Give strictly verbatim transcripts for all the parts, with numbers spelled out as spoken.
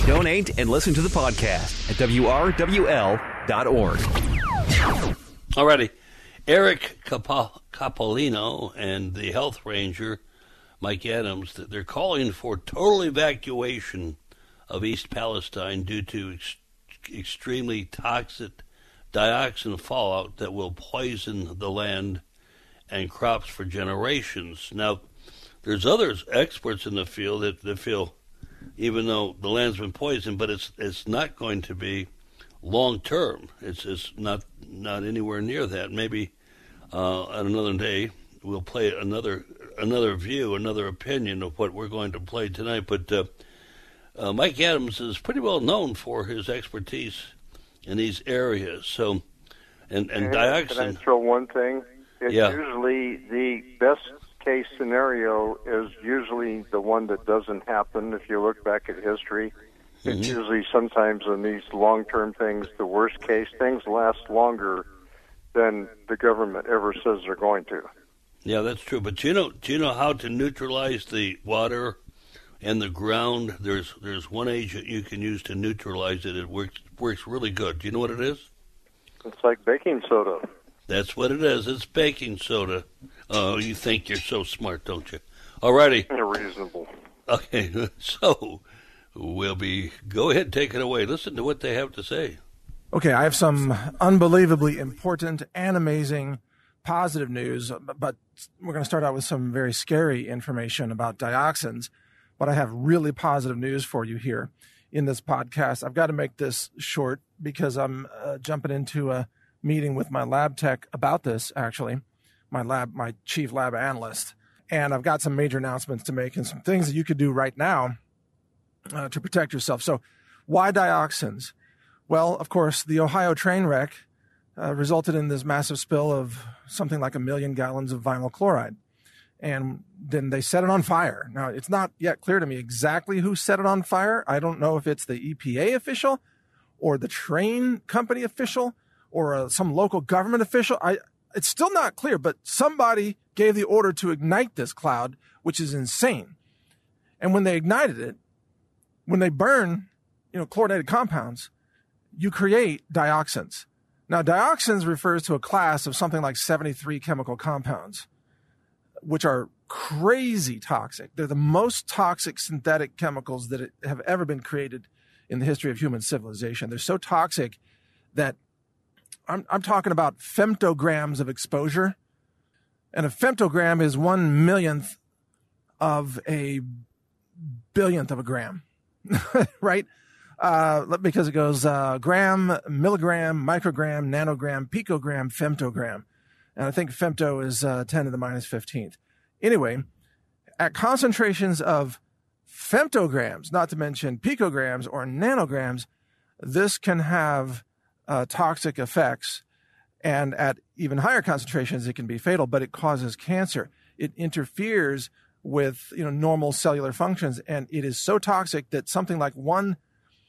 Donate and listen to the podcast at W R W L dot org. Alrighty. Eric Capo- Capolino and the health ranger, Mike Adams, they're calling for total evacuation of East Palestine due to ex- extremely toxic dioxin fallout that will poison the land and crops for generations. Now, there's others, experts in the field, that, that feel even though the land's been poisoned, but it's it's not going to be long term. It's it's not not anywhere near that. Maybe uh, on another day we'll play another another view, another opinion of what we're going to play tonight. But uh, uh, Mike Adams is pretty well known for his expertise in these areas. So, and and dioxin. Can I throw one thing? It's yeah. usually the best case scenario is usually the one that doesn't happen. If you look back at history, mm-hmm. it's usually sometimes in these long-term things, the worst case, things last longer than the government ever says they're going to. Yeah, that's true. But do you know, do you know how to neutralize the water and the ground? There's there's one agent you can use to neutralize it. It works works really good. Do you know what it is? It's like baking soda. That's what it is. It's baking soda. Oh, you think you're so smart, don't you? All righty. Reasonable. Okay, so we'll be, go ahead, take it away. Listen to what they have to say. Okay, I have some unbelievably important and amazing positive news, but we're going to start out with some very scary information about dioxins. But I have really positive news for you here in this podcast. I've got to make this short because I'm uh, jumping into a meeting with my lab tech about this, actually, my lab, my chief lab analyst. And I've got some major announcements to make and some things that you could do right now uh, to protect yourself. So why dioxins? Well, of course, the Ohio train wreck uh, resulted in this massive spill of something like a million gallons of vinyl chloride. And then they set it on fire. Now, it's not yet clear to me exactly who set it on fire. I don't know if it's the E P A official or the train company official or uh, some local government official. I, it's still not clear, but somebody gave the order to ignite this cloud, which is insane. And when they ignited it, when they burn, you know, chlorinated compounds, you create dioxins. Now, dioxins refers to a class of something like seventy-three chemical compounds, which are crazy toxic. They're the most toxic synthetic chemicals that have ever been created in the history of human civilization. They're so toxic that I'm, I'm talking about femtograms of exposure. And a femtogram is one millionth of a billionth of a gram, right? Uh, because it goes uh, gram, milligram, microgram, nanogram, picogram, femtogram. And I think femto is uh, ten to the minus fifteenth. Anyway, at concentrations of femtograms, not to mention picograms or nanograms, this can have uh, toxic effects. And at even higher concentrations, it can be fatal, but it causes cancer. It interferes with, you know, normal cellular functions. And it is so toxic that something like one,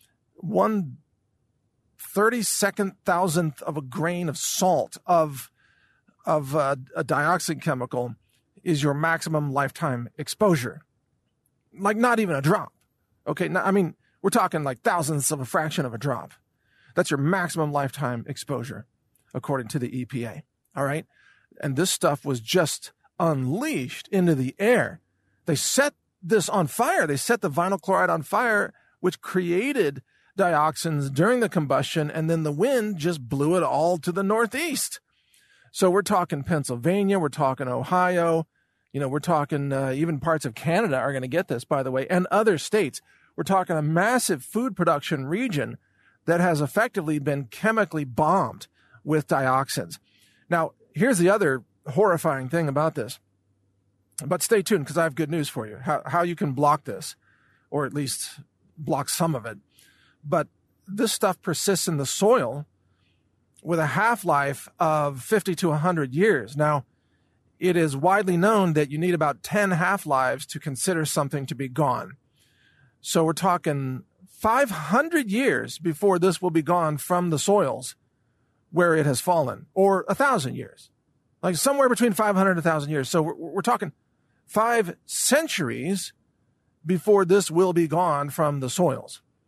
one thirty-second thousandth of a grain of salt of of uh, a dioxin chemical is your maximum lifetime exposure. Like not even a drop. Okay, now, I mean, we're talking like thousandths of a fraction of a drop. That's your maximum lifetime exposure, according to the E P A. All right? And this stuff was just unleashed into the air. They set this on fire. They set the vinyl chloride on fire, which created dioxins during the combustion, and then the wind just blew it all to the northeast. So we're talking Pennsylvania, we're talking Ohio, you know, we're talking uh, even parts of Canada are going to get this, by the way, and other states. We're talking a massive food production region that has effectively been chemically bombed with dioxins. Now, here's the other horrifying thing about this. But stay tuned, because I have good news for you, how, how you can block this, or at least block some of it. But this stuff persists in the soil with a half-life of fifty to one hundred years. Now, it is widely known that you need about ten half-lives to consider something to be gone. So we're talking five hundred years before this will be gone from the soils where it has fallen, or one thousand years, like somewhere between five hundred and one thousand years. So we're, we're talking five centuries before this will be gone from the soils.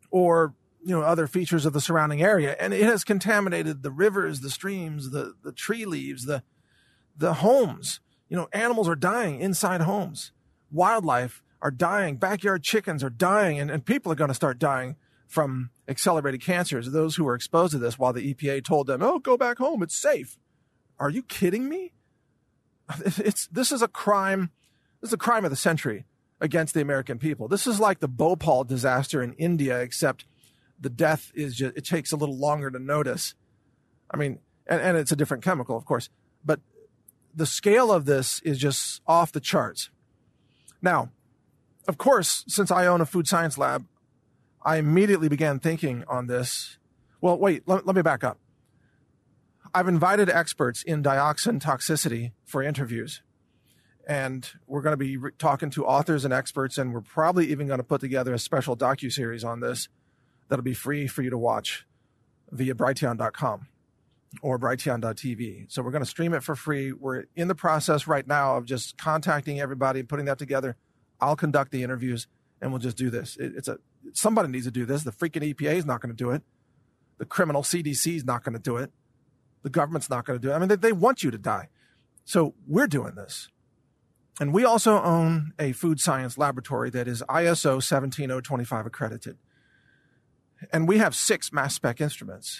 or, you know, other features of the surrounding area. And it has contaminated the rivers, the streams, the, the tree leaves, the, the homes. You know, animals are dying inside homes. Wildlife are dying. Backyard chickens are dying, and, and people are going to start dying from accelerated cancers, those who were exposed to this while the E P A told them, oh, go back home, it's safe. Are you kidding me? It's, this is a crime. This is a crime of the century against the American people. This is like the Bhopal disaster in India, except the death is just, it takes a little longer to notice. I mean, and, and it's a different chemical, of course, but the scale of this is just off the charts. Now, of course, since I own a food science lab, I immediately began thinking on this. Well, wait, let, let me back up. I've invited experts in dioxin toxicity for interviews, and we're going to be re- talking to authors and experts, and we're probably even going to put together a special docuseries on this that'll be free for you to watch via Brighteon dot com or Brighteon dot T V. So we're going to stream it for free. We're in the process right now of just contacting everybody and putting that together. I'll conduct the interviews, and we'll just do this. It, it's a somebody needs to do this. The freaking E P A is not going to do it. The criminal C D C is not going to do it. The government's not going to do it. I mean, they, they want you to die. So we're doing this. And we also own a food science laboratory that is I S O seventeen oh twenty-five accredited. And we have six mass spec instruments.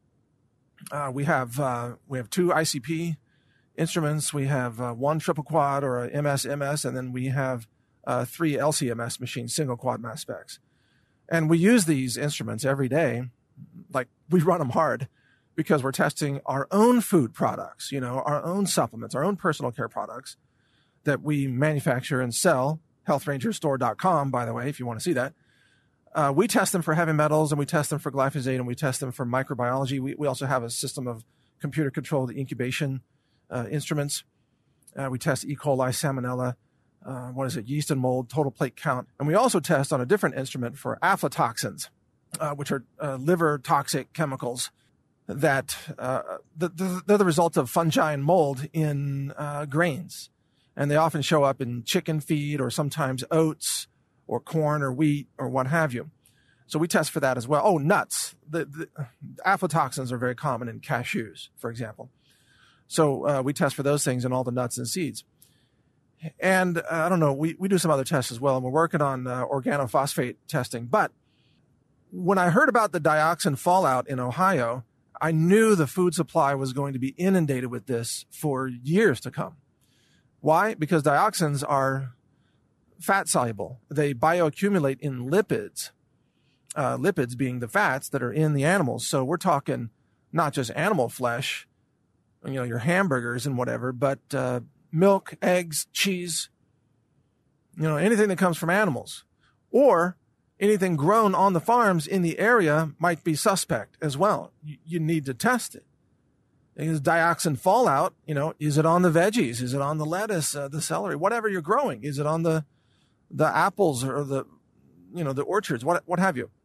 Uh, we have uh, we have two I C P instruments. We have uh, one triple quad or a M S M S, and then we have uh, three L C M S machines, single quad mass specs. And we use these instruments every day. Like, we run them hard because we're testing our own food products, you know, our own supplements, our own personal care products that we manufacture and sell. health ranger store dot com, by the way, if you want to see that. Uh, we test them for heavy metals, and we test them for glyphosate, and we test them for microbiology. We, we also have a system of computer-controlled incubation uh, instruments. Uh, we test E. coli, salmonella, uh, what is it, yeast and mold, total plate count. And we also test on a different instrument for aflatoxins, uh, which are uh, liver toxic chemicals that uh, the, the, they're the result of fungi and mold in uh, grains. And they often show up in chicken feed or sometimes oats or corn or wheat or what have you. So we test for that as well. Oh, nuts. The, the aflatoxins are very common in cashews, for example. So uh, we test for those things in all the nuts and seeds. And uh, I don't know, we, we do some other tests as well, and we're working on uh, organophosphate testing. But when I heard about the dioxin fallout in Ohio, I knew the food supply was going to be inundated with this for years to come. Why? Because dioxins are fat soluble. They bioaccumulate in lipids, uh, lipids being the fats that are in the animals. So we're talking not just animal flesh, you know, your hamburgers and whatever, but uh, milk, eggs, cheese, you know, anything that comes from animals, or anything grown on the farms in the area might be suspect as well. You, you need to test it. Is dioxin fallout, you know, is it on the veggies? Is it on the lettuce, uh, the celery, whatever you're growing? Is it on the the apples or the, you know, the orchards, what what have you?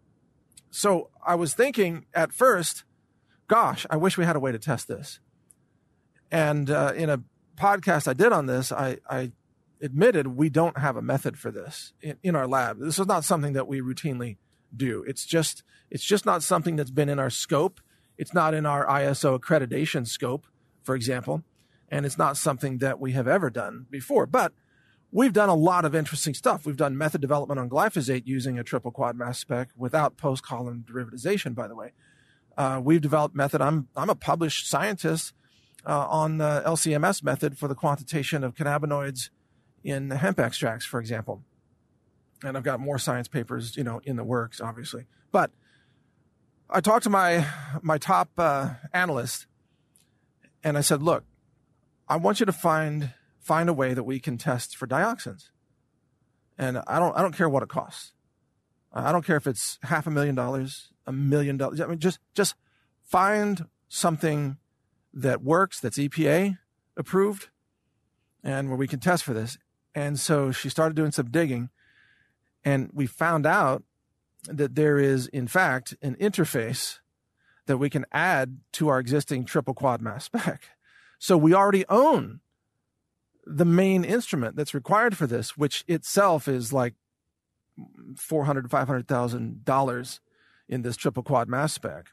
So I was thinking at first, gosh, I wish we had a way to test this. And uh, in a podcast I did on this, I, I admitted we don't have a method for this in, in our lab. This is not something that we routinely do. It's just it's just not something that's been in our scope. It's not in our I S O accreditation scope, for example, and it's not something that we have ever done before. But we've done a lot of interesting stuff. We've done method development on glyphosate using a triple quad mass spec without post-column derivatization, by the way. Uh, we've developed method. I'm I'm a published scientist uh, on the L C M S method for the quantitation of cannabinoids in hemp extracts, for example. And I've got more science papers, you know, in the works, obviously. But I talked to my my top uh, analyst, and I said, "Look, I want you to find find a way that we can test for dioxins, and I don't I don't care what it costs. I don't care if it's half a million dollars, a million dollars. I mean, just just find something that works, that's E P A approved, and where we can test for this." And so she started doing some digging, and we found out that there is, in fact, an interface that we can add to our existing triple quad mass spec. So we already own the main instrument that's required for this, which itself is like four hundred thousand dollars to five hundred thousand dollars in this triple quad mass spec.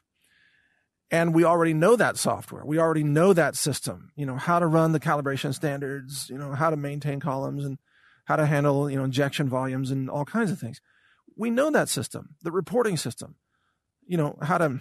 And we already know that software. We already know that system, you know, how to run the calibration standards, you know, how to maintain columns and how to handle, you know, injection volumes and all kinds of things. We know that system, the reporting system, you know, how to,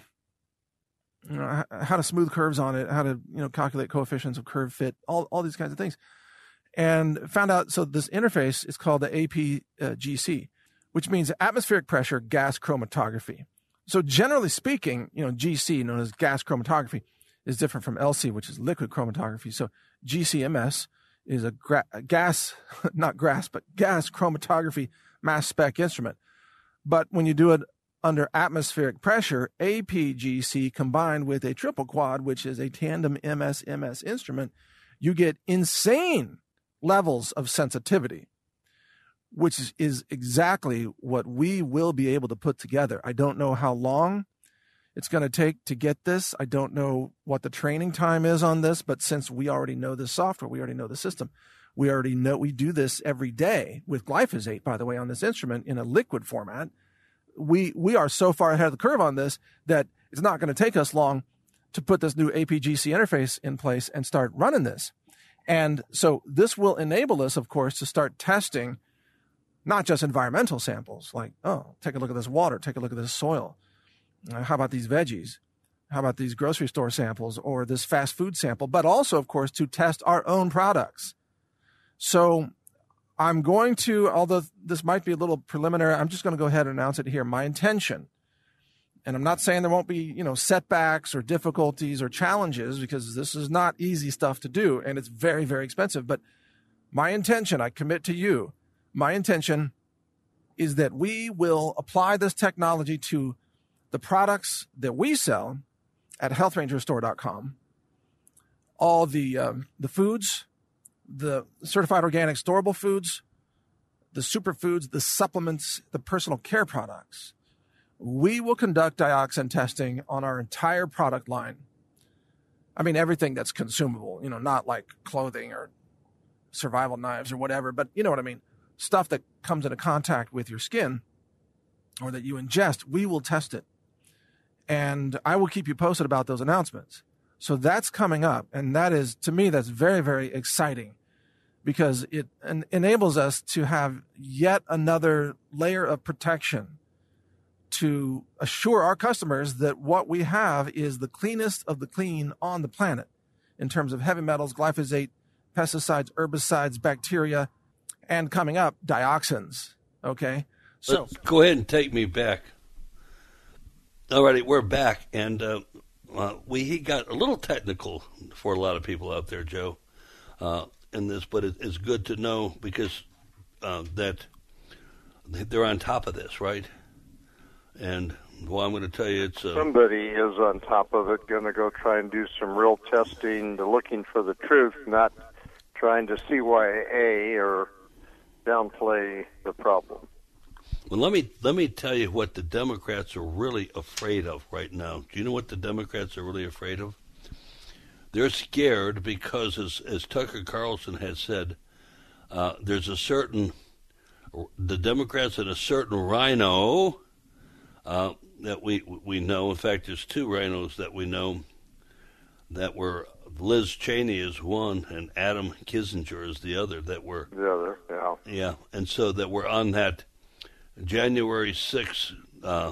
you know, how to smooth curves on it, how to, you know, calculate coefficients of curve fit, all, all these kinds of things. And found out, so this interface is called the A P G C, which means atmospheric pressure gas chromatography. So generally speaking, you know, G C, known as gas chromatography, is different from L C, which is liquid chromatography. So G C M S is a, gra- a gas, not grass, but gas chromatography mass spec instrument. But when you do it under atmospheric pressure, A P G C combined with a triple quad, which is a tandem M S M S instrument, you get insane levels of sensitivity, which is, is exactly what we will be able to put together. I don't know how long it's going to take to get this. I don't know what the training time is on this, but since we already know the software, we already know the system, we already know we do this every day with glyphosate, by the way, on this instrument in a liquid format. We we are so far ahead of the curve on this that it's not going to take us long to put this new A P G C interface in place and start running this. And so this will enable us, of course, to start testing not just environmental samples, like, oh, take a look at this water, take a look at this soil. Uh, how about these veggies? How about these grocery store samples or this fast food sample? But also, of course, to test our own products. So I'm going to, although this might be a little preliminary, I'm just going to go ahead and announce it here. My intention, and I'm not saying there won't be, you know, setbacks or difficulties or challenges, because this is not easy stuff to do, and it's very, very expensive. But my intention, I commit to you, my intention is that we will apply this technology to the products that we sell at health ranger store dot com, all the um, the foods, the certified organic storable foods, the superfoods, the supplements, the personal care products. We will conduct dioxin testing on our entire product line. I mean, everything that's consumable, you know, not like clothing or survival knives or whatever, but you know what I mean? Stuff that comes into contact with your skin or that you ingest, we will test it. And I will keep you posted about those announcements. So that's coming up. And that is, to me, that's very, very exciting, because it en- enables us to have yet another layer of protection to assure our customers that what we have is the cleanest of the clean on the planet in terms of heavy metals, glyphosate, pesticides, herbicides, bacteria, and coming up, dioxins. Okay? So Let's go ahead and take me back. All righty, we're back, and uh, uh, we got a little technical for a lot of people out there, Joe, uh, in this, but it, it's good to know because uh, that they're on top of this, right? And, well, I'm going to tell you it's... Uh, Somebody is on top of it, going to go try and do some real testing, looking for the truth, not trying to C Y A or downplay the problem. Well, let me let me tell you what the Democrats are really afraid of right now. Do you know what the Democrats are really afraid of? They're scared because, as, as Tucker Carlson has said, uh, there's a certain... The Democrats and a certain rhino... Uh, that we we know. In fact, there's two rhinos that we know that were, Liz Cheney is one and Adam Kinzinger is the other, that were... The other, yeah. Yeah, and so that we're on that January sixth, uh,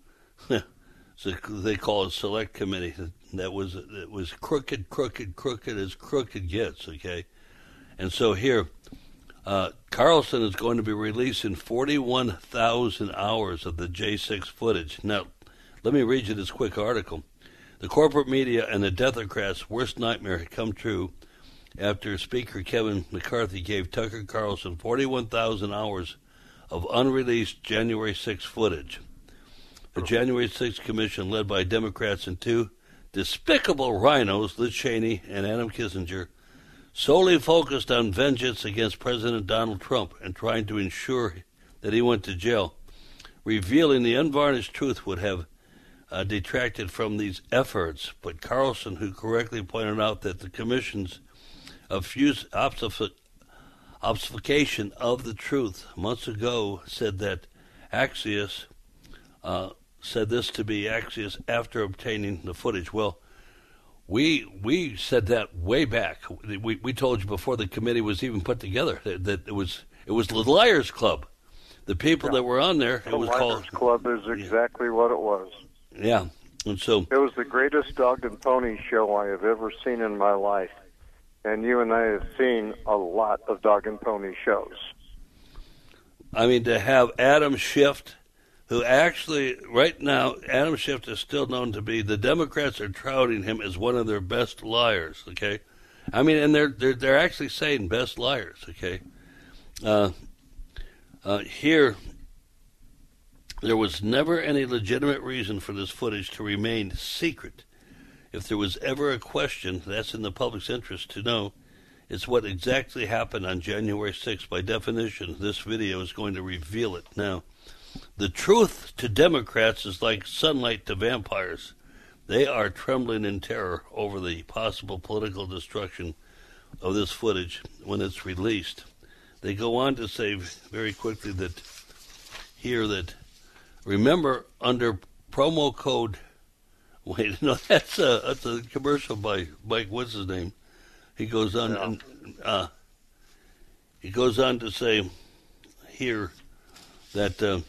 so they call it select committee, that was, it was crooked, crooked, crooked as crooked gets, okay? And so here... Uh, Carlson is going to be releasing forty-one thousand hours of the J six footage. Now, let me read you this quick article. The corporate media and the Democrats' worst nightmare had come true after Speaker Kevin McCarthy gave Tucker Carlson forty-one thousand hours of unreleased January sixth footage. The January sixth Commission, led by Democrats and two despicable rhinos, Liz Cheney and Adam Kinzinger, solely focused on vengeance against President Donald Trump and trying to ensure that he went to jail. Revealing the unvarnished truth would have uh, detracted from these efforts, but Carlson, who correctly pointed out that the Commission's obfus- obfusc- obfuscation of the truth months ago said that Axios uh, said this to be Axios after obtaining the footage. Well, we we said that way back. We we told you before the committee was even put together that, that it was it was the Liars Club. The people yeah. that were on there, the it was Liars called Club is exactly yeah. what it was. Yeah, and so it was the greatest dog and pony show I have ever seen in my life. And you and I have seen a lot of dog and pony shows. I mean, to have Adam Schiff, who actually, right now, Adam Schiff is still known to be, the Democrats are touting him as one of their best liars, okay? I mean, and they're they're, they're actually saying best liars, okay? Uh, uh, here, there was never any legitimate reason for this footage to remain secret. If there was ever a question, that's in the public's interest to know. It's what exactly happened on January sixth. By definition, this video is going to reveal it. Now, the truth to Democrats is like sunlight to vampires. They are trembling in terror over the possible political destruction of this footage when it's released. They go on to say very quickly that here that, remember, under promo code Wait, no, that's a that's a commercial by Mike. What's his name? He goes on, yeah. and, uh, he goes on to say here that uh,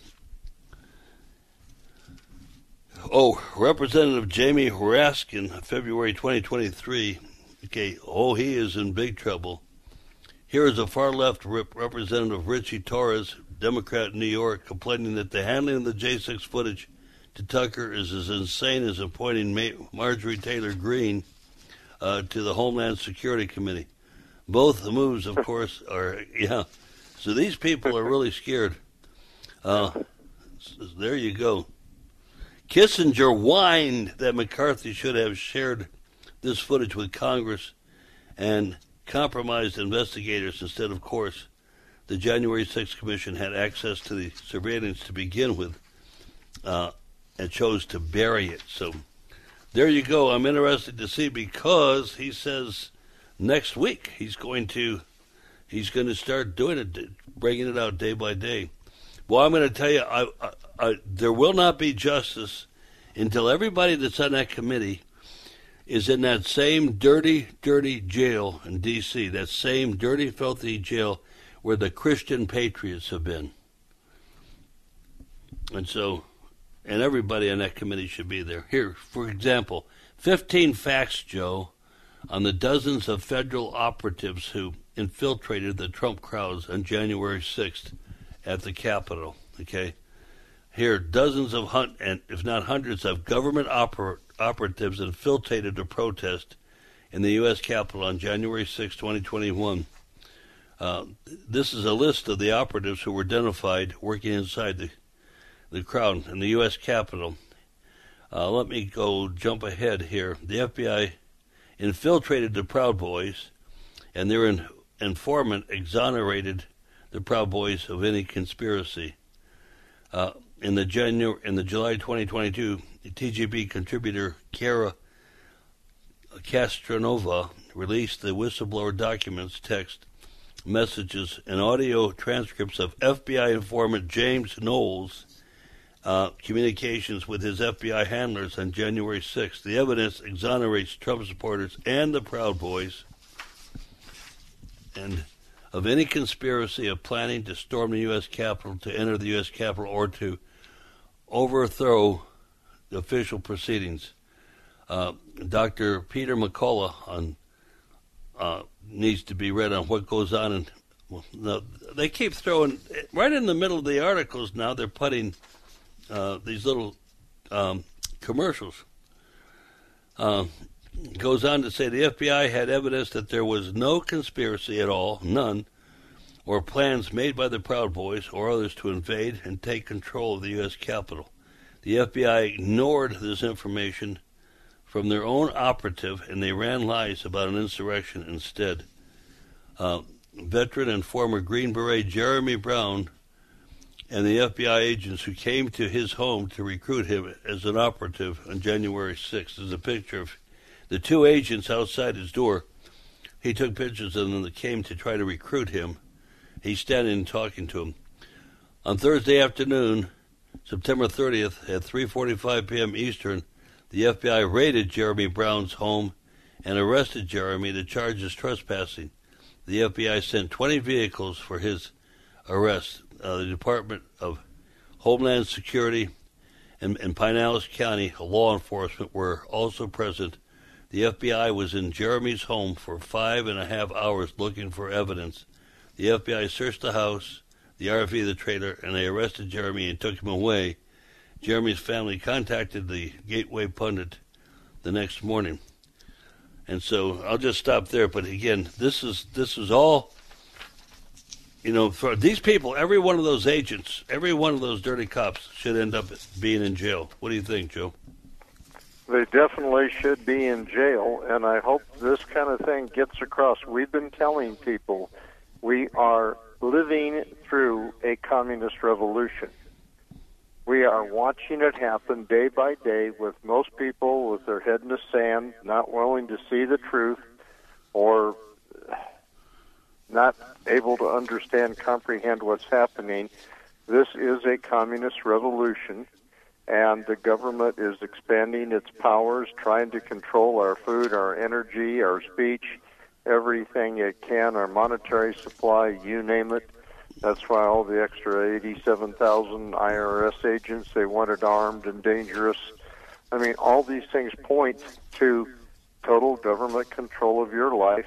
oh, Representative Jamie Raskin, February twenty twenty-three. Okay, oh, he is in big trouble. Here is a far left rep- Representative Richie Torres, Democrat in New York, complaining that the handling of the J six footage to Tucker is as insane as appointing Ma- Marjorie Taylor Greene uh, to the Homeland Security Committee. Both the moves, of course, are, yeah. So these people are really scared. Uh, so there you go. Kissinger whined that McCarthy should have shared this footage with Congress and compromised investigators instead. Of course, the January sixth Commission had access to the surveillance to begin with. Uh, and chose to bury it. So there you go. I'm interested to see, because he says next week he's going to he's going to start doing it, bringing it out day by day. Well, I'm going to tell you, I, I, I, there will not be justice until everybody that's on that committee is in that same dirty, dirty jail in D C, that same dirty, filthy jail where the Christian patriots have been. And so... and everybody on that committee should be there. Here, for example, fifteen facts, Joe, on the dozens of federal operatives who infiltrated the Trump crowds on January sixth at the Capitol. Okay, here, dozens of, hun- and if not hundreds of government oper- operatives infiltrated a protest in the U S Capitol on January sixth, twenty twenty-one. Uh, this is a list of the operatives who were identified working inside the the crowd in the U S Capitol. Uh, let me go jump ahead here. The F B I infiltrated the Proud Boys, and their in- informant exonerated the Proud Boys of any conspiracy. Uh, in the January, in the July twenty twenty-two, T G B contributor Kara Castronova released the whistleblower documents, text messages, and audio transcripts of F B I informant James Knowles' Uh, communications with his F B I handlers on January sixth. The evidence exonerates Trump supporters and the Proud Boys and of any conspiracy of planning to storm the U S Capitol, to enter the U S Capitol, or to overthrow the official proceedings. Uh, Doctor Peter McCullough on, uh, needs to be read on what goes on. And well, no, they keep throwing, right in the middle of the articles now, they're putting Uh, these little um, commercials. Uh, goes on to say the F B I had evidence that there was no conspiracy at all, none, or plans made by the Proud Boys or others to invade and take control of the U S Capitol. The F B I ignored this information from their own operative, and they ran lies about an insurrection instead. Uh, veteran and former Green Beret Jeremy Brown and the F B I agents who came to his home to recruit him as an operative on January sixth. There's a picture of the two agents outside his door. He took pictures of them that came to try to recruit him. He's standing and talking to him. On Thursday afternoon, September thirtieth at three forty-five p.m. Eastern, the F B I raided Jeremy Brown's home and arrested Jeremy to charge his trespassing. The F B I sent twenty vehicles for his arrest. Uh, the Department of Homeland Security and, and Pinellas County law enforcement were also present. The F B I was in Jeremy's home for five and a half hours looking for evidence. The F B I searched the house, the R V, the trailer, and they arrested Jeremy and took him away. Jeremy's family contacted the Gateway Pundit the next morning. And so I'll just stop there. But again, this is this is all, you know, for these people, every one of those agents, every one of those dirty cops should end up being in jail. What do you think, Joe? They definitely should be in jail, and I hope this kind of thing gets across. We've been telling people we are living through a communist revolution. We are watching it happen day by day with most people with their head in the sand, not willing to see the truth or not able to understand, comprehend what's happening. This is a communist revolution, and the government is expanding its powers, trying to control our food, our energy, our speech, everything it can, our monetary supply, you name it. That's why all the extra eighty-seven thousand I R S agents, they wanted armed and dangerous. I mean, all these things point to total government control of your life.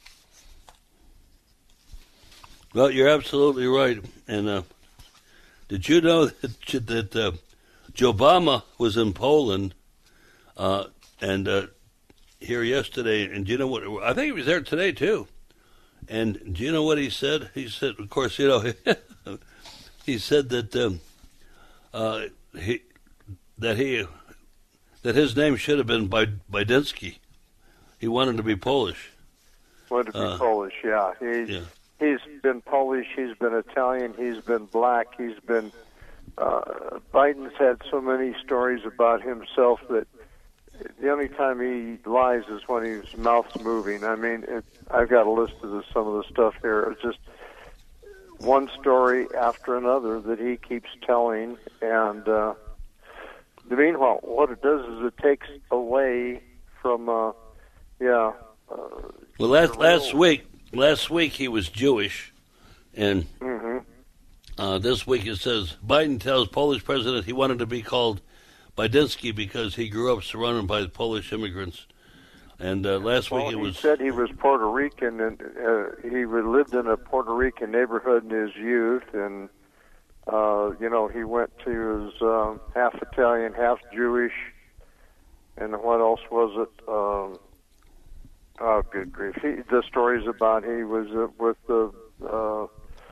Well, you're absolutely right. And uh, did you know that, that uh, Joe Obama was in Poland uh, and uh, here yesterday? And do you know what? I think he was there today, too. And do you know what he said? He said, of course, you know, he said that um, uh, he that he that his name should have been Bidensky. He wanted to be Polish. Wanted to be uh, Polish, yeah. He's, yeah. He's been Polish. He's been Italian. He's been black. He's been. Uh, Biden's had so many stories about himself that the only time he lies is when his mouth's moving. I mean, it, I've got a list of the, some of the stuff here. It's just one story after another that he keeps telling. And uh, meanwhile, what it does is it takes away from, uh, yeah. Uh, well, last last week, last week he was Jewish, and mm-hmm. uh, this week it says Biden tells Polish president he wanted to be called Bidensky because he grew up surrounded by Polish immigrants. And uh, last well, week it was... He said he was Puerto Rican, and uh, he lived in a Puerto Rican neighborhood in his youth, and, uh, you know, he went to his uh, half Italian, half Jewish, and what else was it? Um, oh, good grief. He, the stories about he was uh, with the... Uh,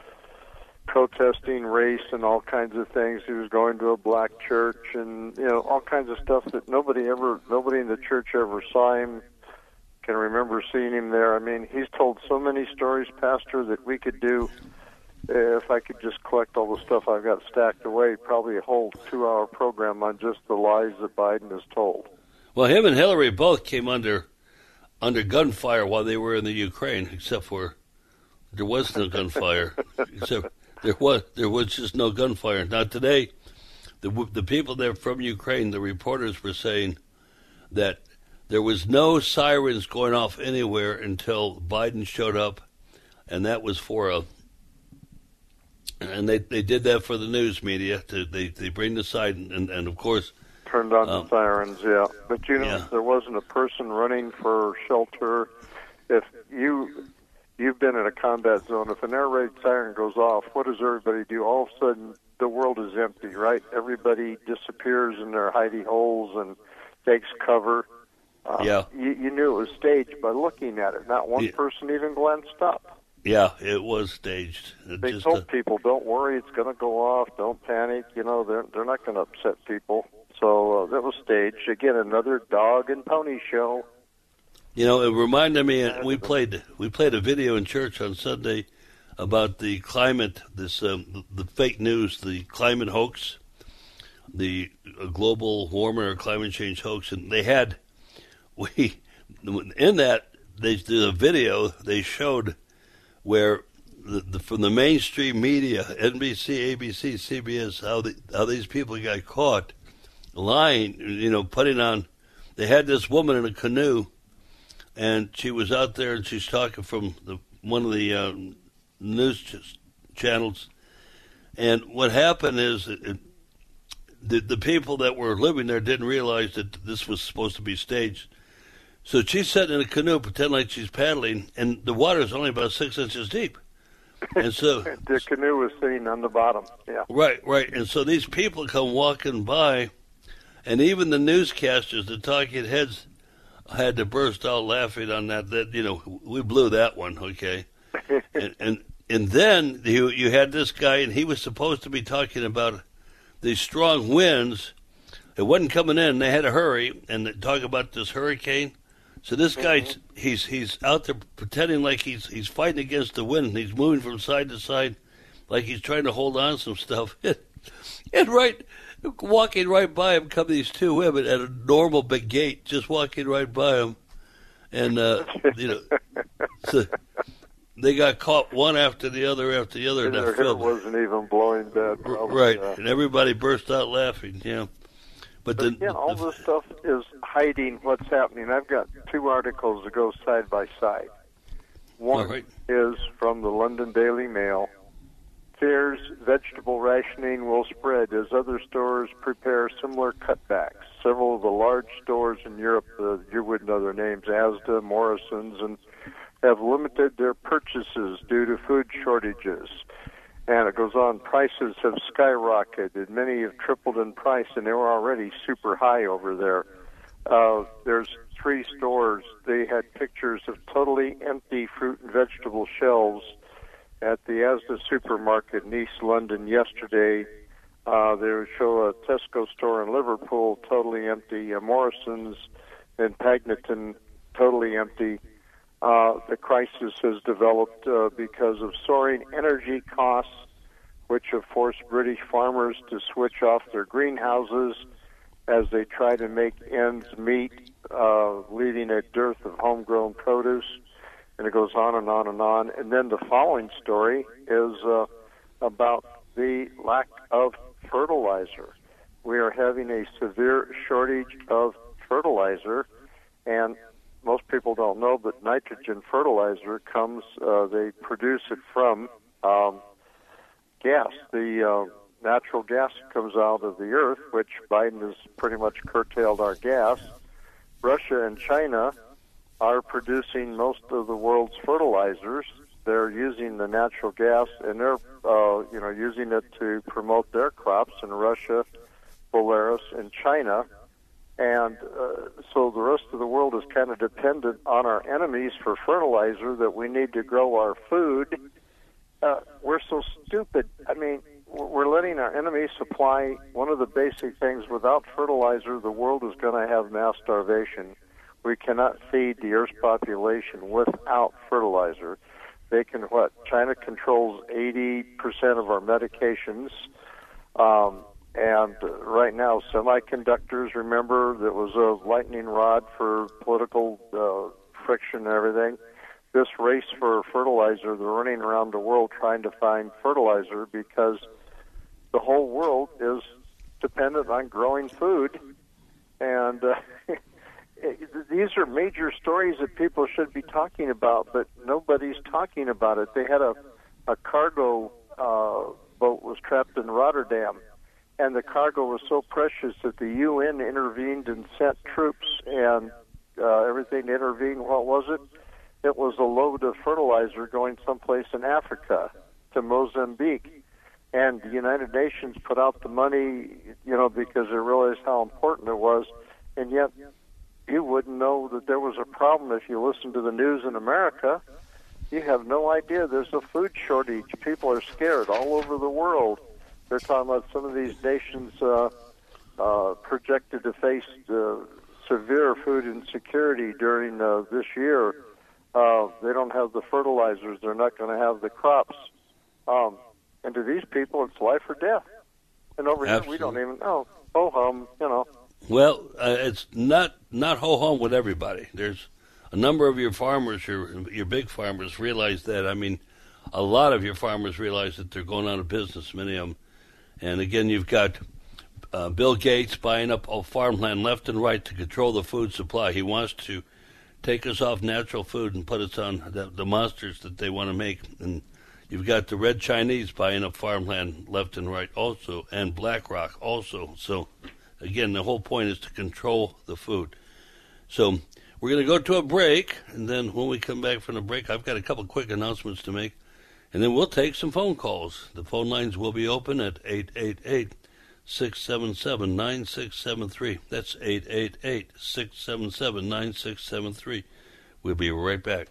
protesting race and all kinds of things. He was going to a black church and, you know, all kinds of stuff that nobody ever, nobody in the church ever saw him, can remember seeing him there. I mean, he's told so many stories, Pastor, that we could do, uh, if I could just collect all the stuff I've got stacked away, probably a whole two-hour program on just the lies that Biden has told. Well, him and Hillary both came under under gunfire while they were in the Ukraine, except for there was no gunfire, except There was there was just no gunfire. Now today, the the people there from Ukraine, the reporters were saying that there was no sirens going off anywhere until Biden showed up, and that was for a. And they, they did that for the news media. To, they they bring the siren and, and of course turned on um, the sirens. Yeah, but you know yeah. there wasn't a person running for shelter. If you. You've been in a combat zone. If an air raid siren goes off, what does everybody do? All of a sudden, the world is empty, right? Everybody disappears in their hidey holes and takes cover. Uh, yeah. You, you knew it was staged by looking at it. Not one yeah. person even glanced up. Yeah, it was staged. It they just, told uh, people, don't worry, it's going to go off. Don't panic. You know, they're, they're not going to upset people. So uh, that was staged. Again, another dog and pony show. You know, it reminded me. We played we played a video in church on Sunday about the climate, this um, the, the fake news, the climate hoax, the uh, global warming or climate change hoax, and they had we in that they did a video. They showed where the, the, from the mainstream media, N B C, A B C, C B S, how the, how these people got caught lying, you know, putting on. They had this woman in a canoe, and she was out there, and she's talking from the, one of the uh, news ch- channels. And what happened is it, it, the the people that were living there didn't realize that this was supposed to be staged. So she's sitting in a canoe, pretending like she's paddling, and the water is only about six inches deep. And so the canoe was sitting on the bottom. Yeah. Right, right. And so these people come walking by, and even the newscasters, the talking heads, had to burst out laughing on that. That you know, we blew that one, okay. and, and and then you you had this guy, and he was supposed to be talking about these strong winds. It wasn't coming in. They had to hurry and talk about this hurricane. So this guy, mm-hmm. he's he's out there pretending like he's he's fighting against the wind. And he's moving from side to side, like he's trying to hold on to some stuff. And right, walking right by him come these two women at a normal big gate, just walking right by him, and uh, you know, so they got caught one after the other after the other. And their hair wasn't even blowing bad. Probably, right, yeah. And everybody burst out laughing. Yeah. But, but the, yeah, all the, this stuff is hiding what's happening. I've got two articles that go side by side. One right. is from the London Daily Mail. Fears vegetable rationing will spread as other stores prepare similar cutbacks. Several of the large stores in Europe, uh, you would know their names, Asda, Morrison's, and have limited their purchases due to food shortages. And it goes on, prices have skyrocketed. Many have tripled in price, and they were already super high over there. Uh, there's three stores. They had pictures of totally empty fruit and vegetable shelves at the Asda supermarket in East London yesterday. Uh, they would show a Tesco store in Liverpool totally empty, a Morrison's in Pagnotton totally empty. Uh, the crisis has developed uh, because of soaring energy costs, which have forced British farmers to switch off their greenhouses as they try to make ends meet, uh, leading a dearth of homegrown produce. And it goes on and on and on. And then the following story is uh, about the lack of fertilizer. We are having a severe shortage of fertilizer, and most people don't know, but nitrogen fertilizer comes, uh, they produce it from um, gas. The uh, natural gas comes out of the earth, which Biden has pretty much curtailed our gas. Russia and China are producing most of the world's fertilizers. They're using the natural gas, and they're uh, you know using it to promote their crops in Russia, Belarus, and China. And uh, so the rest of the world is kind of dependent on our enemies for fertilizer that we need to grow our food. Uh, we're so stupid. I mean, we're letting our enemies supply one of the basic things. Without fertilizer, the world is going to have mass starvation. We cannot feed the Earth's population without fertilizer. They can, what? China controls eighty percent of our medications. Um, And uh, right now, semiconductors, remember, that was a lightning rod for political uh, friction and everything. This race for fertilizer, they're running around the world trying to find fertilizer because the whole world is dependent on growing food. And uh, these are major stories that people should be talking about, but nobody's talking about it. They had a, a cargo uh, boat was trapped in Rotterdam, and the cargo was so precious that the U N intervened and sent troops and uh, everything to intervene. What was it? It was a load of fertilizer going someplace in Africa to Mozambique. And the United Nations put out the money, you know, because they realized how important it was. And yet you wouldn't know that there was a problem if you listen to the news in America. You have no idea there's a food shortage. People are scared all over the world. They're talking about some of these nations uh, uh, projected to face uh, severe food insecurity during uh, this year. Uh, they don't have the fertilizers. They're not going to have the crops. Um, and to these people, it's life or death. And over Absolutely. here, we don't even know. Oh, hum, you know. Well, uh, it's not not ho-hum with everybody. There's a number of your farmers, your your big farmers, realize that. I mean, a lot of your farmers realize that they're going out of business, many of them. And again, you've got uh, Bill Gates buying up all farmland left and right to control the food supply. He wants to take us off natural food and put us on the, the monsters that they want to make. And you've got the red Chinese buying up farmland left and right also, and BlackRock also. So, again, the whole point is to control the food. So we're going to go to a break, and then when we come back from the break, I've got a couple quick announcements to make, and then we'll take some phone calls. The phone lines will be open at eight eight eight, six seven seven, nine six seven three. That's eight eight eight, six seven seven, nine six seven three. We'll be right back.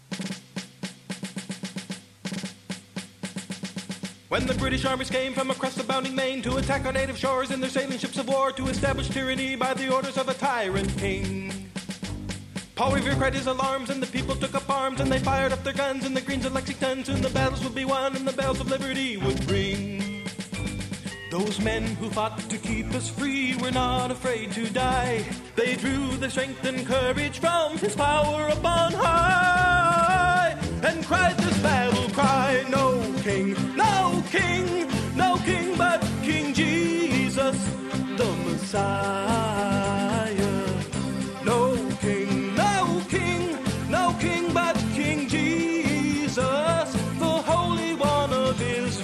When the British armies came from across the bounding main to attack our native shores in their sailing ships of war to establish tyranny by the orders of a tyrant king, Paul Revere cried his alarms and the people took up arms and they fired up their guns in the greens of Lexington. Soon the battles would be won and the bells of liberty would ring. Those men who fought to keep us free were not afraid to die. They drew their strength and courage from his power upon high and cried this battle cry, no king, no king, no king but King Jesus, the Messiah. No king, no king, no king but King Jesus, the Holy One of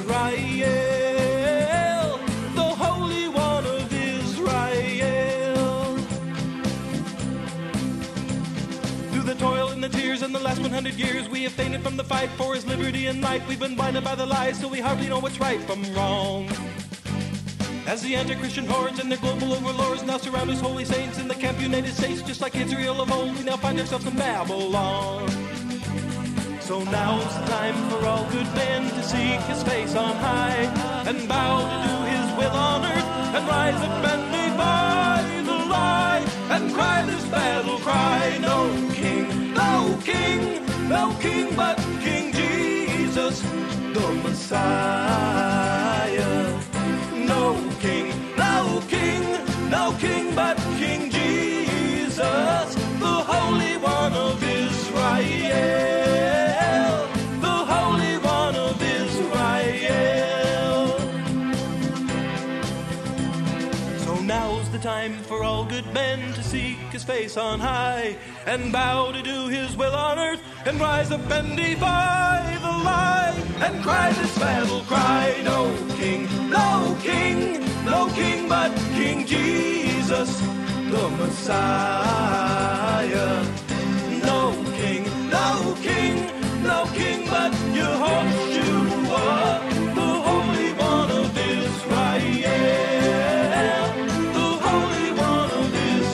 Israel, the Holy One of Israel. Through the toil and the tears and the last one hundred years, we have fainted from the fight for his liberty and life. We've been blinded by the lies, so we hardly know what's right from wrong. As the anti-Christian hordes and their global overlords now surround his holy saints in the camp United States, just like Israel of old, we now find ourselves in Babylon. So now's the time for all good men to seek his face on high and bow to do his will on earth and rise up and defy the lie and cry this battle cry, no king, no king, no king but King Jesus, the Messiah. No king, no king, no king but King Jesus, the Holy One of Israel, the Holy One of Israel. So now's the time for all good men to seek his face on high and bow to do his will on earth and rise up and defy the lie and cry this battle cry, no king, no king, no king but King Jesus, the Messiah. No king, no king, no king but Yehoshua, the Holy One of Israel, the Holy One of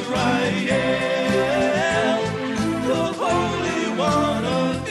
Israel, the Holy One of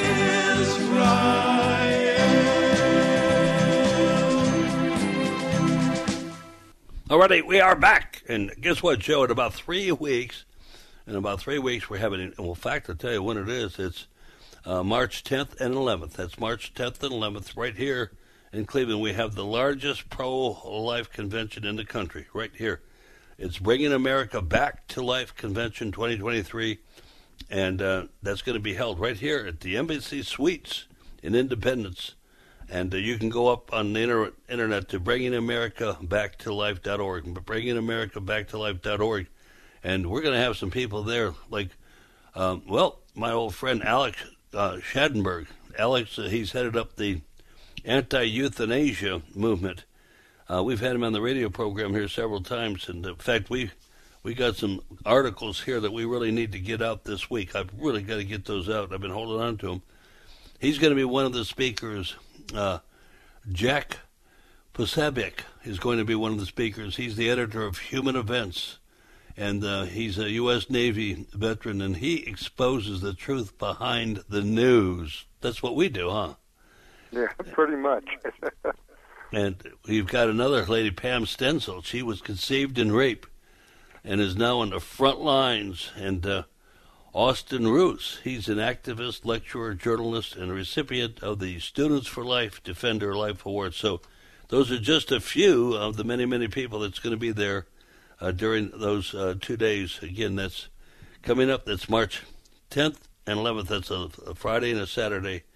Israel. Alrighty, we are back. And guess what, Joe? In about three weeks, in about three weeks, we're having, in well, fact, I'll tell you when it is. It's uh, March tenth and eleventh. That's March tenth and eleventh right here in Cleveland. We have the largest pro-life convention in the country right here. It's Bringing America Back to Life Convention twenty twenty-three, and uh, that's going to be held right here at the Embassy Suites in Independence. And uh, you can go up on the inter- internet to bringing america back to life dot org, bringing america back to life dot org. And we're going to have some people there, like, um, well, my old friend Alex uh, Schadenberg. Alex, uh, he's headed up the anti-euthanasia movement. Uh, we've had him on the radio program here several times. And, in fact, we we got some articles here that we really need to get out this week. I've really got to get those out. I've been holding on to them. He's going to be one of the speakers. Uh, Jack Posobiec is going to be one of the speakers. He's the editor of Human Events, and uh, he's a U S Navy veteran, and he exposes the truth behind the news. That's what we do, huh? Yeah, pretty much. And we've got another lady, Pam Stenzel. She was conceived in rape and is now on the front lines. And uh, Austin Roos, he's an activist, lecturer, journalist, and a recipient of the Students for Life Defender Life Award. So those are just a few of the many, many people that's going to be there uh, during those uh, two days. Again, that's coming up. That's March tenth and eleventh. That's a, a Friday and a Saturday.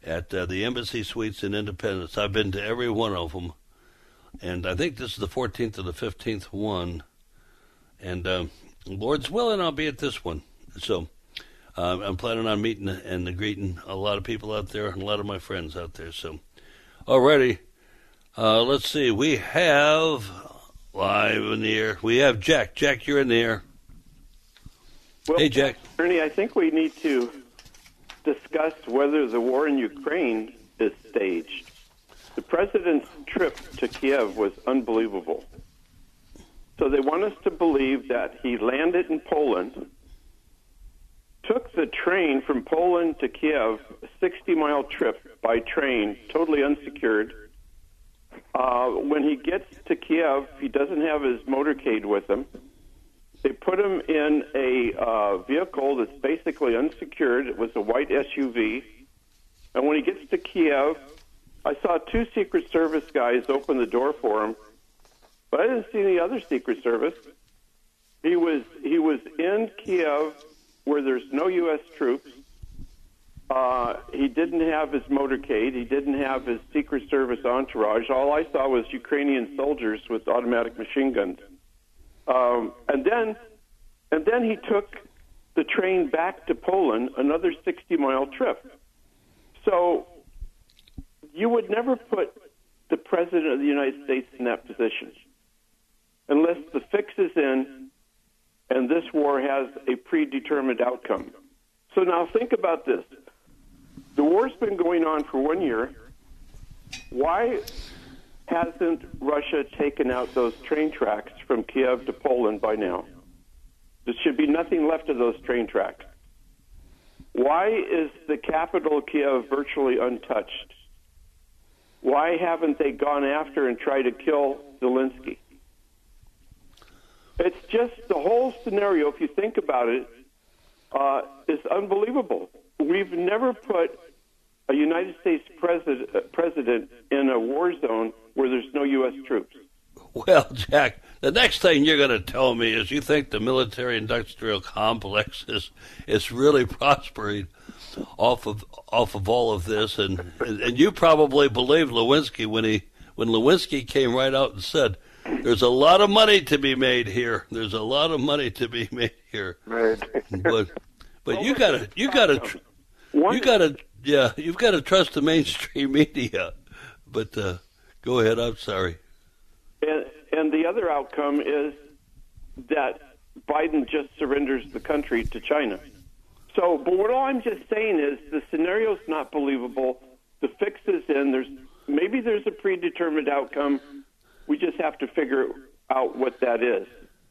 at uh, the Embassy Suites in Independence. I've been to every one of them, and I think this is the fourteenth or the fifteenth one. And uh, Lord's willing, I'll be at this one. So uh, I'm planning on meeting and greeting a lot of people out there and a lot of my friends out there. So, alrighty, uh, let's see. We have live in the air. We have Jack. Jack, you're in the air. Well, hey, Jack. Ernie, I think we need to discuss whether the war in Ukraine is staged. The president's trip to Kiev was unbelievable. So they want us to believe that he landed in Poland, took the train from Poland to Kiev, a sixty-mile trip by train, totally unsecured. Uh, when he gets to Kiev, he doesn't have his motorcade with him. They put him in a uh, vehicle that's basically unsecured. It was a white S U V. And when he gets to Kiev, I saw two Secret Service guys open the door for him, but I didn't see any other Secret Service. He was he was in Kiev where there's no U S troops. Uh, he didn't have his motorcade. He didn't have his Secret Service entourage. All I saw was Ukrainian soldiers with automatic machine guns. Um, and then, and then he took the train back to Poland, another sixty-mile trip. So you would never put the President of the United States in that position unless the fix is in and this war has a predetermined outcome. So now think about this. The war's been going on for one year. Why hasn't Russia taken out those train tracks from Kiev to Poland by now? There should be nothing left of those train tracks. Why is the capital Kiev virtually untouched? Why haven't they gone after and tried to kill Zelensky? It's just the whole scenario, if you think about it, uh, is unbelievable. We've never put a United States president, uh, president in a war zone where there's no U S troops. Well, Jack, the next thing you're going to tell me is you think the military-industrial complex is is really prospering off of off of all of this, and and you probably believed Lewinsky when he when Lewinsky came right out and said, "There's a lot of money to be made here. There's a lot of money to be made here." Right. But but you gotta you gotta you gotta yeah you've got to trust the mainstream media. But uh, go ahead. I'm sorry. And, and the other outcome is that Biden just surrenders the country to China. So, but what all I'm just saying is the scenario's not believable. The fix is in. There's maybe there's a predetermined outcome. We just have to figure out what that is.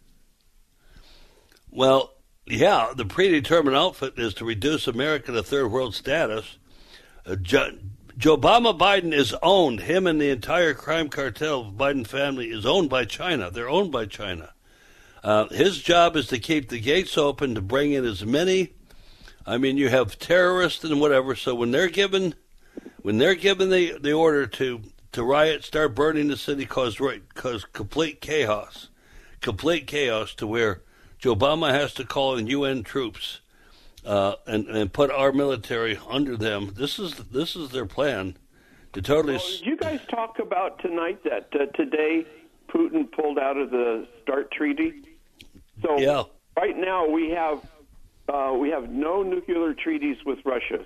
Well, yeah, the predetermined outfit is to reduce America to third world status. Uh, Joe, Joe Obama Biden is owned. Him and the entire crime cartel of Biden family is owned by China. They're owned by China. Uh, his job is to keep the gates open to bring in as many. I mean, you have terrorists and whatever. So when they're given, when they're given the, the order to, to riot, start burning the city, cause cause complete chaos, complete chaos to where Joe Obama has to call in U N troops. Uh, and, and put our military under them. This is this is their plan to totally. Well, did you guys talk about tonight that uh, today Putin pulled out of the START treaty? So yeah. Right now we have uh, we have no nuclear treaties with Russia.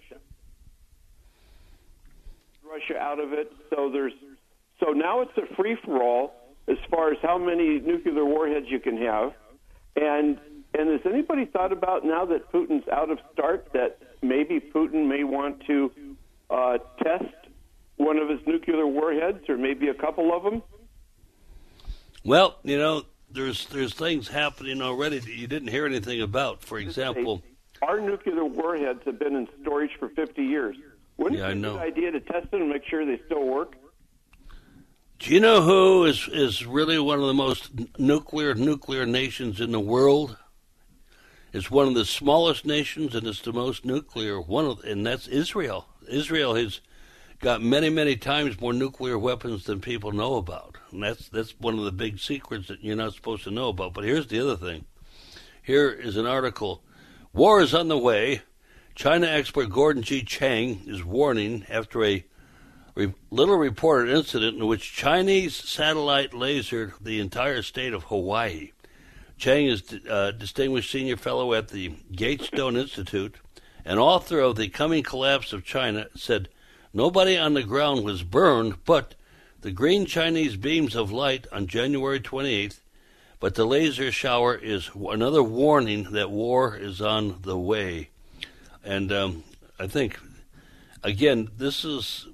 Russia out of it. So there's so now it's a free for all as far as how many nuclear warheads you can have, and. And has anybody thought about, now that Putin's out of START, that maybe Putin may want to uh, test one of his nuclear warheads, or maybe a couple of them? Well, you know, there's there's things happening already that you didn't hear anything about. For example, our nuclear warheads have been in storage for fifty years. Wouldn't yeah, it be a good idea to test them and make sure they still work? Do you know who is is really one of the most nuclear nuclear nations in the world? It's one of the smallest nations, and it's the most nuclear one, of, and that's Israel. Israel has got many, many times more nuclear weapons than people know about, and that's that's one of the big secrets that you're not supposed to know about. But here's the other thing. Here is an article: War is on the way. China expert Gordon G. Chang is warning after a re- little reported incident in which Chinese satellite lasered the entire state of Hawaii. Chang is a distinguished senior fellow at the Gatestone Institute and author of The Coming Collapse of China, said nobody on the ground was burned, but the green Chinese beams of light on January twenty-eighth, but the laser shower is another warning that war is on the way. And um, I think, again, this is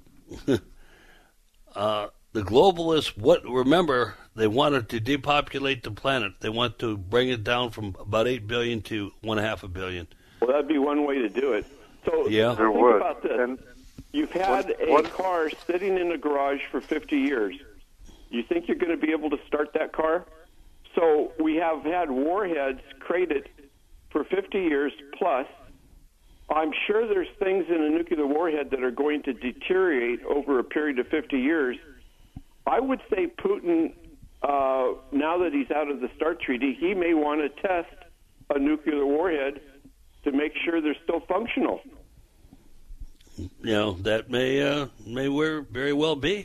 uh, the globalists. What remember, they wanted to depopulate the planet. They want to bring it down from about eight billion to one half a billion. Well, that'd be one way to do it. So yeah, there think would. about this. And You've had what, a what? car sitting in a garage for fifty years. You think you're going to be able to start that car? So we have had warheads created for fifty years plus. I'm sure there's things in a nuclear warhead that are going to deteriorate over a period of fifty years. I would say Putin, uh, now that he's out of the START treaty, he may want to test a nuclear warhead to make sure they're still functional. You know, that may uh, may very well be.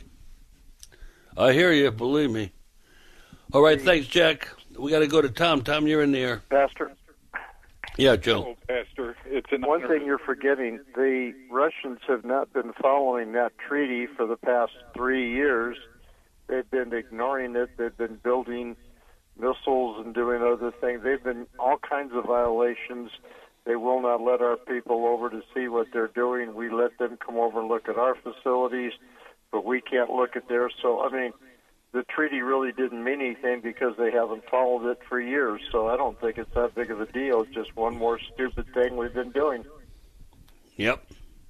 I hear you, believe me. All right, thanks, Jack. We got to go to Tom. Tom, you're in the air. Pastor, Yeah, Joe. Hello, Pastor. It's an one honor. thing you're forgetting, the Russians have not been following that treaty for the past three years. They've been ignoring it. They've been building missiles and doing other things. They've been all kinds of violations. They will not let our people over to see what they're doing. We let them come over and look at our facilities, but we can't look at theirs. So, I mean, the treaty really didn't mean anything because they haven't followed it for years. So I don't think it's that big of a deal. It's just one more stupid thing we've been doing. Yep.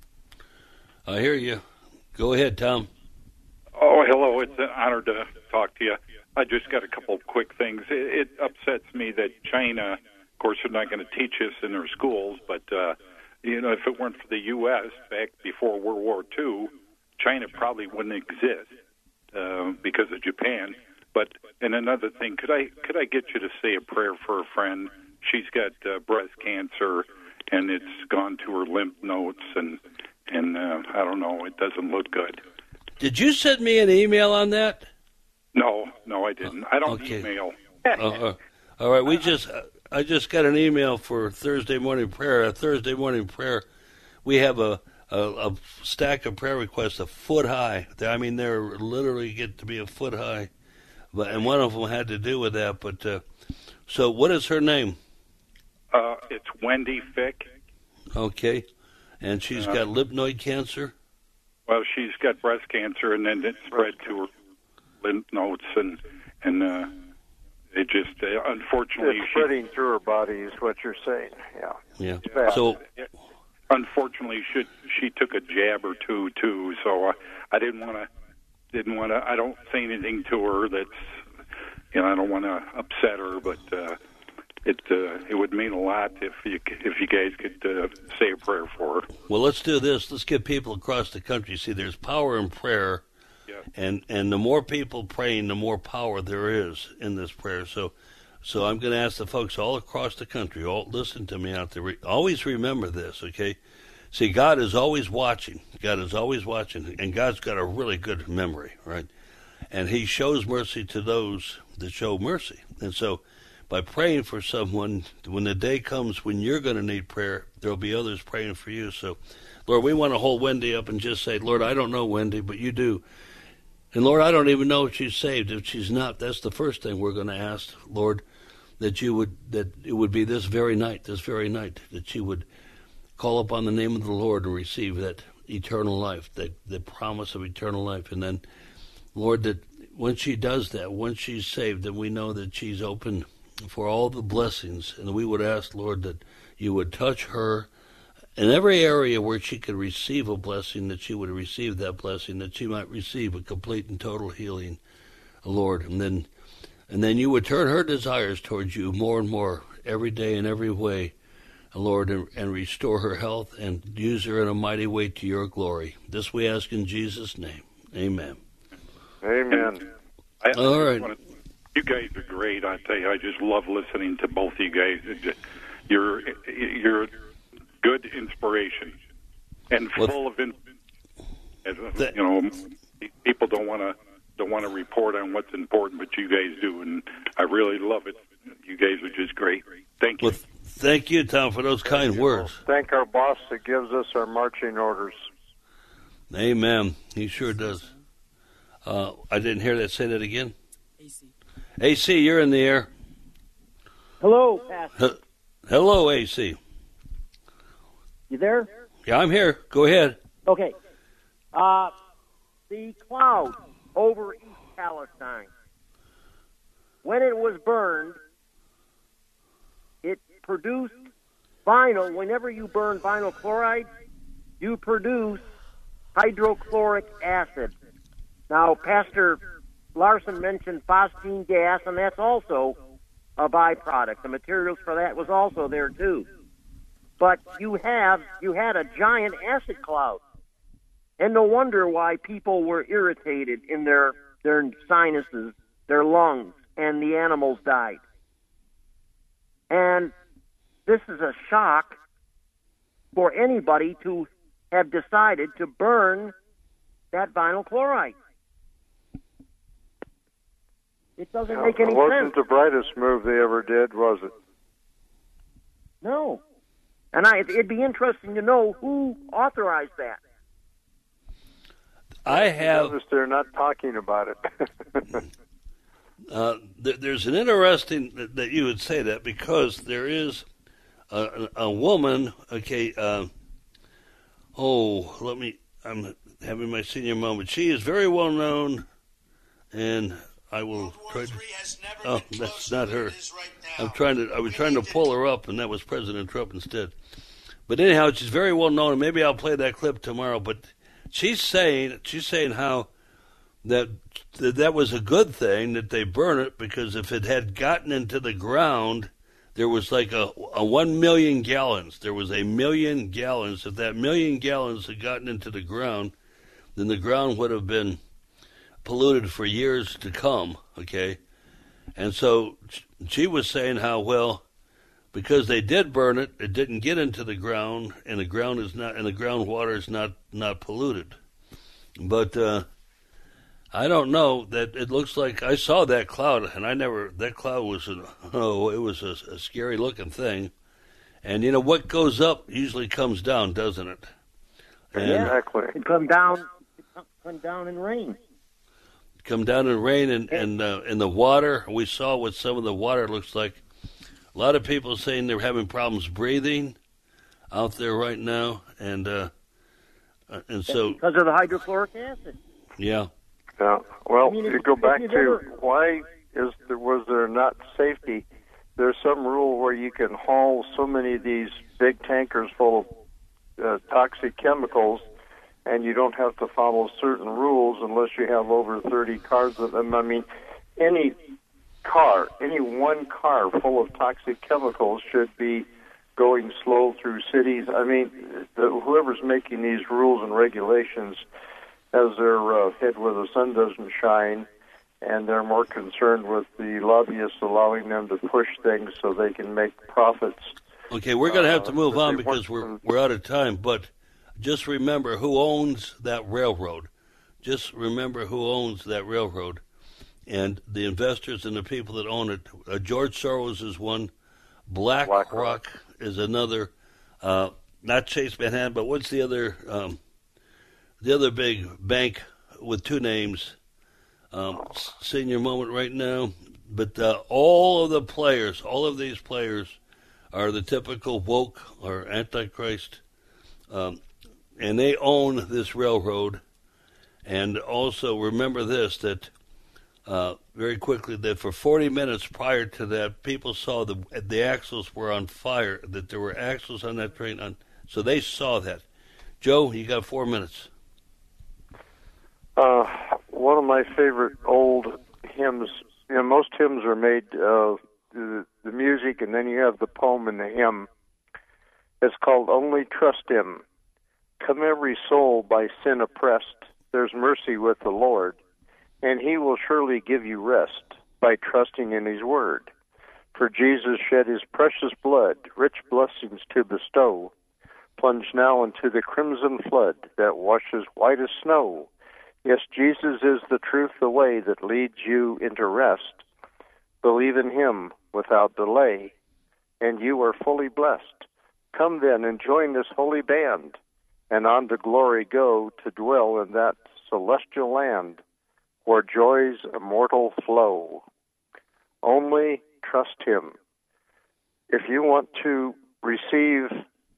I hear you. Go ahead, Tom. Oh, hello. It's an honor to talk to you. I just got a couple of quick things. It, it upsets me that China, of course, they're not going to teach us in their schools, but, uh, you know, if it weren't for the U S back before World War Two, China probably wouldn't exist uh, because of Japan. But, and another thing, could I could I get you to say a prayer for a friend? She's got uh, breast cancer, and it's gone to her lymph nodes, and, and uh, I don't know, it doesn't look good. Did you send me an email on that? No, no, I didn't. I don't Okay. email. uh, uh, all right, we just I just got an email for Thursday morning prayer. A Thursday morning prayer, we have a, a, a stack of prayer requests a foot high. I mean, they're literally get to be a foot high, but and one of them had to do with that. But uh, so, what is her name? Uh, it's Wendy Fick. Okay, and she's Uh, got lymph node cancer. Well, she's got breast cancer, and then it spread to her lymph nodes, and and uh, it just uh, unfortunately It's she, spreading through her body is what you're saying. Yeah. Yeah. bad. So, unfortunately she she took a jab or two too. So uh, I didn't want to didn't want to. I don't say anything to her that's you know I don't want to upset her, but uh, it uh, it would mean a lot if you if you guys could uh, say a prayer for her. well, let's do this. Let's get people across the country. See, there's power in prayer. Yeah. And and the more people praying, the more power there is in this prayer. So, so I'm going to ask the folks all across the country, all listen to me out there. Re- always remember this, okay? See, God is always watching. God is always watching, and God's got a really good memory, right? And He shows mercy to those that show mercy. And so, by praying for someone, when the day comes when you're going to need prayer, there'll be others praying for you. So, Lord, we want to hold Wendy up and just say, Lord, I don't know Wendy, but you do. And Lord, I don't even know if she's saved. If she's not, that's the first thing we're going to ask, Lord, that you would, that it would be this very night, this very night, that she would call upon the name of the Lord and receive that eternal life, that the promise of eternal life. And then, Lord, that when she does that, once she's saved, then we know that she's open for all the blessings. And we would ask, Lord, that you would touch her in every area where she could receive a blessing, that she would receive that blessing, that she might receive a complete and total healing, Lord. And then and then you would turn her desires towards you more and more every day in every way, Lord, and, and restore her health and use her in a mighty way to your glory. This we ask in Jesus' name. Amen. Amen. I, I All just right. wanna- you guys are great. I tell you, I just love listening to both of you guys. You're you're good inspiration and Well, full of, in, you know, people don't want to don't want to report on what's important, but you guys do, and I really love it. You guys are just great. Thank you. Well, thank you, Tom, for those kind words. Thank our boss that gives us our marching orders. Amen. He sure does. Uh, I didn't hear that. Say that again. A C. A C, you're in the air. Hello, Pastor. H- Hello, A C. You there? Yeah, I'm here. Go ahead. Okay. Uh, the cloud over East Palestine, when it was burned, it produced vinyl. Whenever you burn vinyl chloride, you produce hydrochloric acid. Now, Pastor Larson mentioned phosgene gas, and that's also a byproduct. The materials for that was also there, too. But you have you had a giant acid cloud. And no wonder why people were irritated in their, their sinuses, their lungs, and the animals died. And this is a shock for anybody to have decided to burn that vinyl chloride. It doesn't make any sense. It wasn't sense. the brightest move they ever did, was it? No. And I, it'd be interesting to know who authorized that. I have. Notice they're not talking about it. uh, th- there's an interesting that, that you would say that because there is a, a woman. Okay. Uh, oh, let me. I'm having my senior moment. She is very well known, and I will try to. Oh, that's not her. I'm trying to. I was trying to pull her up, and that was President Trump instead. But anyhow, she's very well known, and maybe I'll play that clip tomorrow. But she's saying she's saying how that that, that was a good thing that they burn it because if it had gotten into the ground, there was like a, a one million gallons. There was a million gallons. If that million gallons had gotten into the ground, then the ground would have been polluted for years to come. Okay, and so she was saying how well. Because they did burn it, it didn't get into the ground, and the ground is not, and the groundwater is not, not polluted. But uh, I don't know that it looks like I saw that cloud, and I never. That cloud was an, oh, it was a, a scary looking thing. And you know what goes up usually comes down, doesn't it? And exactly. It come down, it come down in rain. Come down in rain and and uh, in the water. We saw what some of the water looks like. A lot of people saying they're having problems breathing out there right now, and uh, and so because of the hydrochloric acid. Yeah. Yeah. Well, I mean, you if- go if back you've to ever- why is there was there not safety? There's some rule where you can haul so many of these big tankers full of uh, toxic chemicals, and you don't have to follow certain rules unless you have over thirty cars of them. I mean, any car, any one car full of toxic chemicals should be going slow through cities. I mean, the, whoever's making these rules and regulations has their uh, head where the sun doesn't shine, and they're more concerned with the lobbyists allowing them to push things so they can make profits. Okay, we're going to have to Uh, move but on they because want we're to- we're out of time. But just remember who owns that railroad. Just remember who owns that railroad, and the investors and the people that own it. Uh, George Soros is one. BlackRock BlackRock. is another. Uh, not Chase Manhattan, but what's the other? Um, the other big bank with two names. Um, senior moment right now, but uh, all of the players, all of these players, are the typical woke or antichrist, um, and they own this railroad. And also remember this, that uh, very quickly, that for forty minutes prior to that, people saw the the axles were on fire, that there were axles on that train, on, so they saw that. Joe, you got four minutes. Uh, one of my favorite old hymns, you know, most hymns are made, uh, the, the music, and then you have the poem and the hymn. It's called Only Trust Him. Come every soul by sin oppressed, there's mercy with the Lord, and he will surely give you rest by trusting in his word. For Jesus shed his precious blood, rich blessings to bestow. Plunge now into the crimson flood that washes white as snow. Yes, Jesus is the truth, the way that leads you into rest. Believe in him without delay, and you are fully blessed. Come then and join this holy band, and on to glory go to dwell in that celestial land where joys immortal flow. Only trust him. If you want to receive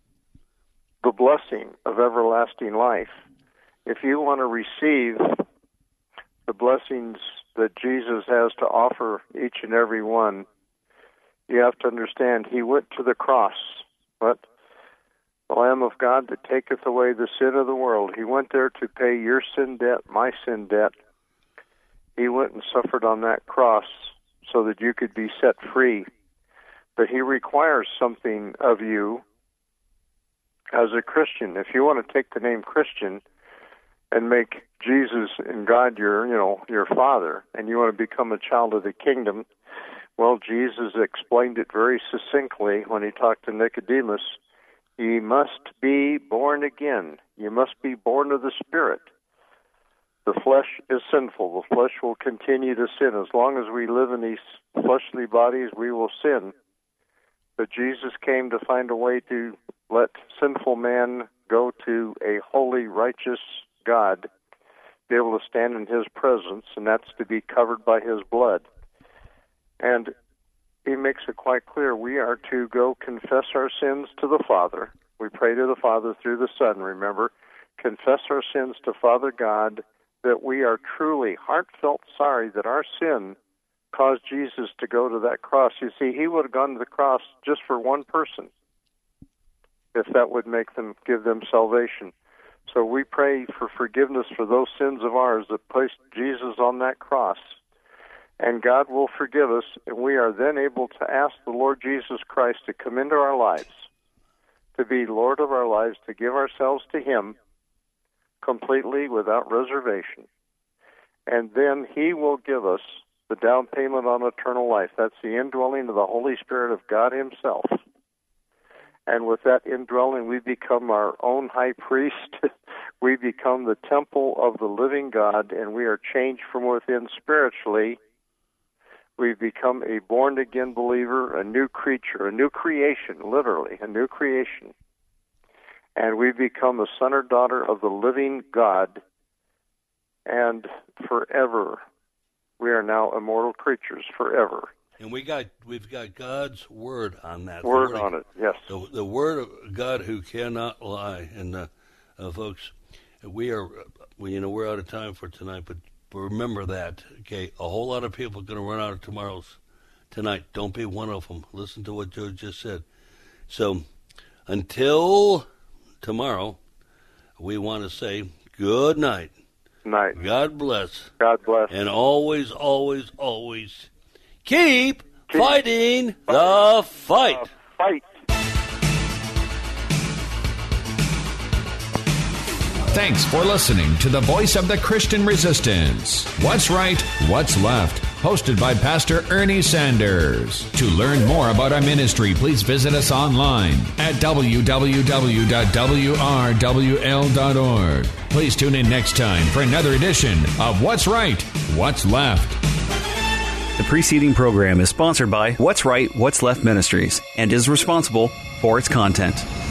the blessing of everlasting life, if you want to receive the blessings that Jesus has to offer each and every one, you have to understand he went to the cross. But the Lamb of God that taketh away the sin of the world, he went there to pay your sin debt, my sin debt. He went and suffered on that cross so that you could be set free. But he requires something of you as a Christian. If you want to take the name Christian and make Jesus and God your, you know, your Father, and you want to become a child of the kingdom, well, Jesus explained it very succinctly when he talked to Nicodemus. You must be born again. You must be born of the Spirit. The flesh is sinful. The flesh will continue to sin. As long as we live in these fleshly bodies, we will sin. But Jesus came to find a way to let sinful man go to a holy, righteous God, be able to stand in his presence, and that's to be covered by his blood. And he makes it quite clear we are to go confess our sins to the Father. We pray to the Father through the Son, remember. Confess our sins to Father God, that we are truly heartfelt sorry that our sin caused Jesus to go to that cross. You see, he would have gone to the cross just for one person, if that would make them, give them salvation. So we pray for forgiveness for those sins of ours that placed Jesus on that cross. And God will forgive us, and we are then able to ask the Lord Jesus Christ to come into our lives, to be Lord of our lives, to give ourselves to him completely without reservation. And then he will give us the down payment on eternal life. That's the indwelling of the Holy Spirit of God himself. And with that indwelling, we become our own high priest. We become the temple of the living God, and we are changed from within spiritually. We become a born-again believer, a new creature, a new creation, literally, a new creation. And we become a son or daughter of the living God, and forever we are now immortal creatures, forever. And we got we've got God's word on that. Word on it, yes. The, the word of God who cannot lie. And uh, uh, folks, we are we, you know we're out of time for tonight, but remember that. Okay, a whole lot of people are going to run out of tomorrow's tonight. Don't be one of them. Listen to what Joe just said. So until tomorrow, we want to say good night. Night. God bless. God bless. And always, always, always keep, keep fighting, fighting the fight. The fight. Thanks for listening to the Voice of the Christian Resistance. What's Right, What's Left? Hosted by Pastor Ernie Sanders. To learn more about our ministry, please visit us online at w w w dot w r w l dot org. Please tune in next time for another edition of What's Right, What's Left. The preceding program is sponsored by What's Right, What's Left Ministries and is responsible for its content.